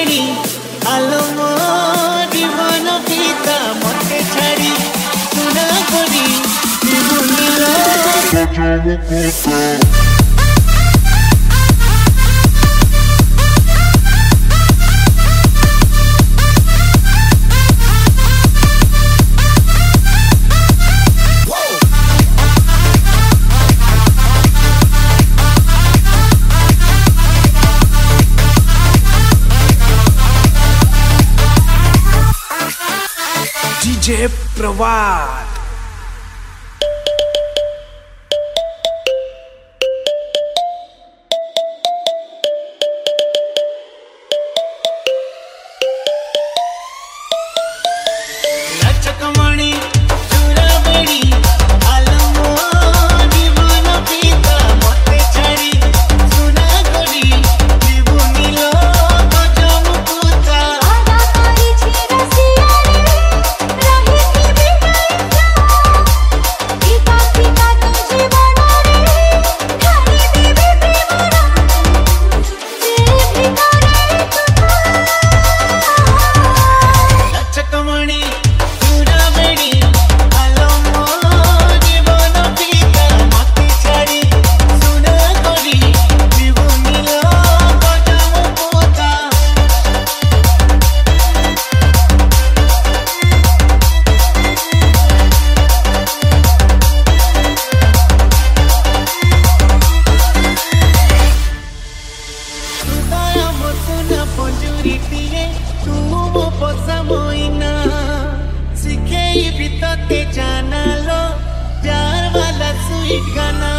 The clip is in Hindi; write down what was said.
बेणी आलो मो जीवन पिता मते छाड़ी सुना करी जीवनीला डीजे प्रवाद। लचकमणी चूरा बेड़ी आलमो जीवन पिता मते छाड़ी सुना करी जीवनीला गजम पुता आदा तारी छेरा सियारे रही थी बिना पिता पिता तो जीवन रे ठाड़ी देवी प्रेमरा तेरे भितरे लचकमणी चूरा बेड़ी आलमो जीवन पिता मते छाड़ी सुना करी जीवनीला गजम पुता Sudaya mosuna ponjuritiye tu mo posa moina sikhe bitate jana lo प्यार वाला स्वीट गाना